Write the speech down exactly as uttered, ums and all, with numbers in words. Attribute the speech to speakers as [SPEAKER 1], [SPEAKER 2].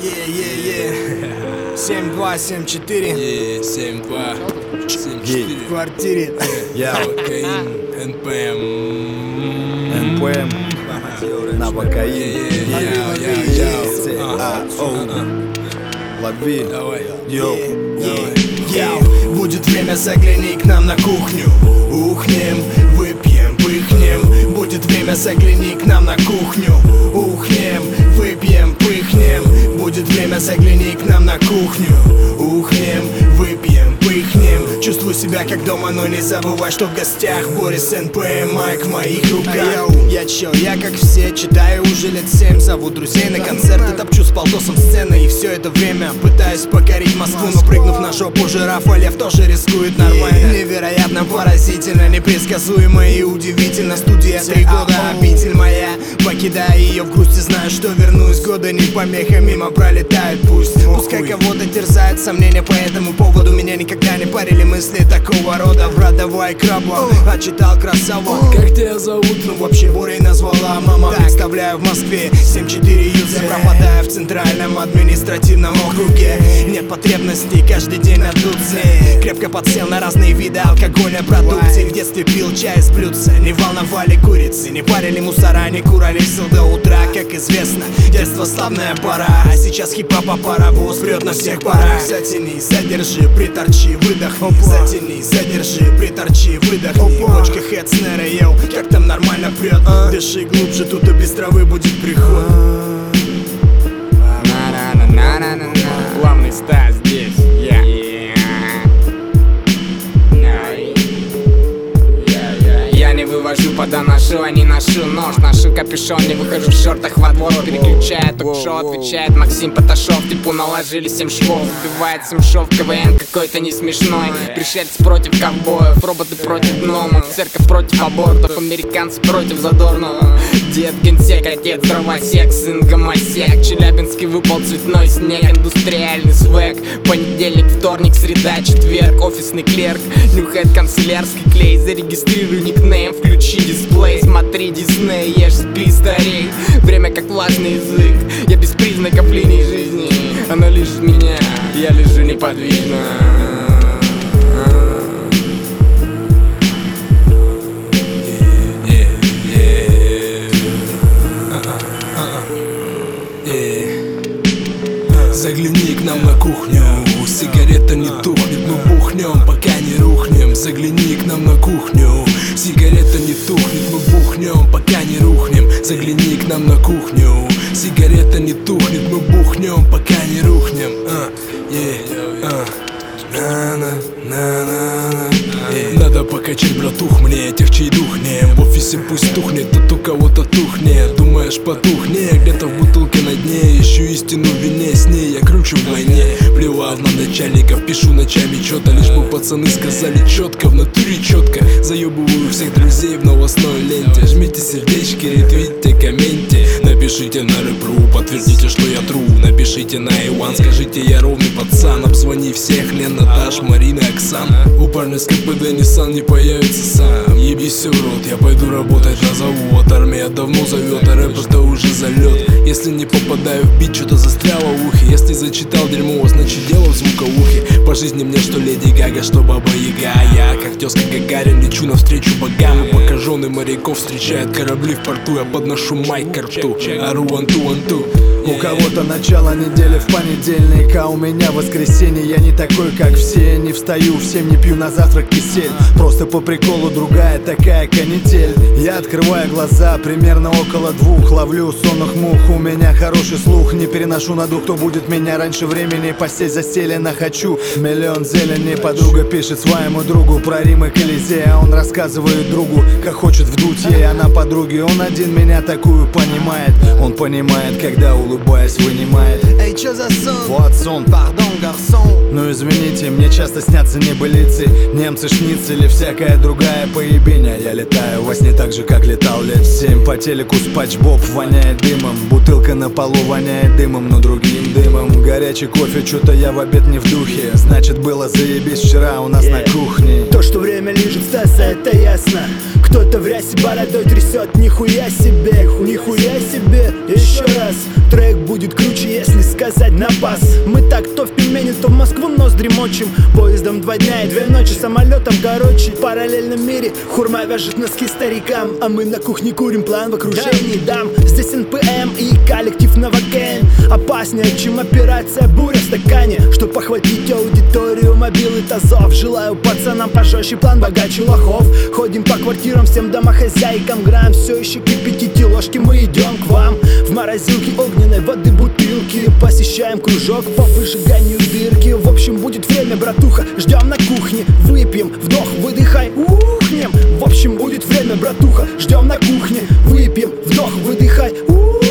[SPEAKER 1] Е-е-е. семь два семь четыре.
[SPEAKER 2] семь два семь четыре.
[SPEAKER 1] В квартире.
[SPEAKER 2] Кокаин, эн пэ эм.
[SPEAKER 1] эн пэ эм. На бокаине. Лови. Йоу. Будет время, загляни к нам на кухню. Ухнем, выпьем, пыхнем. Будет время, загляни к нам на кухню. Ухнем, выпьем, пыхнем. Будет время, загляни к нам на кухню. Ухнем, выпьем, пыхнем. Чувствую себя как дома, но не забывай, что в гостях Борис эн пэ эм, майк в моих руках. Я чел, я как все, читаю уже лет семь. Зову друзей на концерты, топчу с полтосом сцены. И все это время пытаюсь покорить Москву. Но прыгнув на жопу жирафа, лев тоже рискует нормально. Невероятно, поразительно, непредсказуемо и удивительно. Студия три года, обитель моя. Покидая ее в грусти, знаю, что вернусь. Годы не помеха, мимо пролетают, пусть. Пускай кого-то терзают сомнения по этому поводу. Меня никогда не парили мысли такого рода. Брат, давай крабу, отчитал красаву.
[SPEAKER 2] Как тебя зовут?
[SPEAKER 1] Ну вообще Борей назвала мама. Представляю в Москве семь четыре юза. Пропадаю в центральном административном округе. Нет потребностей каждый день надуться. Крепко подсел на разные виды алкоголя, продукции. В детстве пил чай из блюдца. Не волновали курицы, не парили мусора, не курались до утра. Как известно, детство славная пора. А сейчас хип-хопа паровоз прет на всех парах. Затяни, задержи, приторчи, выдох. Затяни, задержи, приторчи, выдох. Бочка хэт снэра, йоу, как там нормально прет. Дыши глубже, тут и без травы будет приход.
[SPEAKER 3] Главный Стас здесь, я. Я не вывожу подоношу, а не ношу нож. Ношу капюшон, не выхожу в шортах во двор. Переключает ток-шоу, отвечает Максим Поташов. Типу наложили семь швов, убивает семь шов. КВН какой-то не смешной. Пришельцы против ковбоев, роботы против гномов. Церковь против абортов, американцы против задорного. Дед генсек, отец дровосек, сын гомосек. Челябинский выпал цветной снег, индустриальный свек. Понедельник, вторник, среда, четверг. Офисный клерк, нюхает канцелярский клей. Зарегистрируй никнейм, включи дисплей. Смотри Дисней, ешь, спи, старей. Время как влажный язык, я без признаков линий жизни. Оно лежит меня, я лежу неподвижно.
[SPEAKER 2] Загляни к нам на кухню, сигарета не тухнет, мы бухнем, пока не рухнем. Загляни к нам на кухню, сигарета не тухнет, мы бухнем, пока не рухнем. Загляни к нам на кухню, сигарета не тухнет, мы бухнем, пока не рухнем. А, yeah, а. Надо покачать, братух, мне этих чей дух не. В офисе пусть тухнет, тут у кого-то тухнет. Думаешь, потухне, где-то в бутылке на дне. Ищу истину в вине, с ней я кручу в войне. Плевав на начальников, пишу ночами что-то. Лишь бы пацаны сказали четко, в натуре четко. Заебываю всех друзей в новостной ленте. Жмите сердечки, ретвитьте, комменте. Напишите на рэп.ру, подтвердите, что я тру. Напишите на Иван, скажите, я ровный пацан. Обзвони всех, Лен, Наташ, Марина, Оксана. У парня с КПД Nissan не появится сам. Ебись все в рот, я пойду работать на завод. Армия давно зовет, а рэп это уже залет. Если не попадаю в бит, что-то застряло в ухе. Если зачитал дерьмо, значит дело в звуковухе. По жизни мне что Леди Гага, что Баба Яга. Я, как тезка Гагарин, лечу навстречу богам. И пока жены моряков встречают корабли в порту, я подношу майк к рту. Ару, анту, анту.
[SPEAKER 1] У кого-то начало недели в понедельник, а у меня воскресенье. Я не такой, как все, не встаю в семь, не пью на завтрак кисель. Просто по приколу другая такая канитель. Я открываю глаза примерно около двух. Ловлю сонных мух, у меня хороший слух. Не переношу на дух, кто будет меня раньше времени. Постель застелена, хочу миллион зелени. Подруга пишет своему другу про Рим и Колизей, а он рассказывает другу, как хочет вдуть ей. Она подруги, он один меня такую понимает. Он понимает, когда улыбается, улыбаясь, вынимает. Эй, чё за сон? Вот сон, пардон, гарсон. Ну извините, мне часто снятся небылицы. Немцы, шницели, всякая другая поебень. Я летаю во сне так же, как летал лет семь. По телеку Спанч Боб воняет дымом. Бутылка на полу воняет дымом, но другим дымом. Горячий кофе, чё-то я в обед не в духе. Значит, было заебись вчера у нас yeah. на кухне.
[SPEAKER 4] То, что время лежит Стаса, это ясно. Кто-то в рясе бородой трясет, нихуя себе, нихуя себе. Еще раз, трек будет круче, если сказать сказать на пас. Мы так то в пельмени, то в Москву ноздри мочим. Поездом два дня и две ночи, самолетом короче. В параллельном мире хурма вяжет носки старикам, а мы на кухне курим план в окружении дам. Здесь эн пэ эм и коллектив Новокен. Опаснее, чем операция буря в стакане. Чтоб похватить аудиторию, мобилы тазов. Желаю пацанам пожестче, план богаче лохов. Ходим по квартирам, всем домохозяйкам грамм. Все еще кипятите ложки, мы идем к вам. В морозилке огненной воды бутылки. Посещаем кружок по выжиганию дырки. В общем, будет время, братуха, ждем на кухне. Выпьем, вдох, выдыхай, ухнем. В общем, будет время, братуха, ждем на кухне. Выпьем, вдох, выдыхай, ухнем.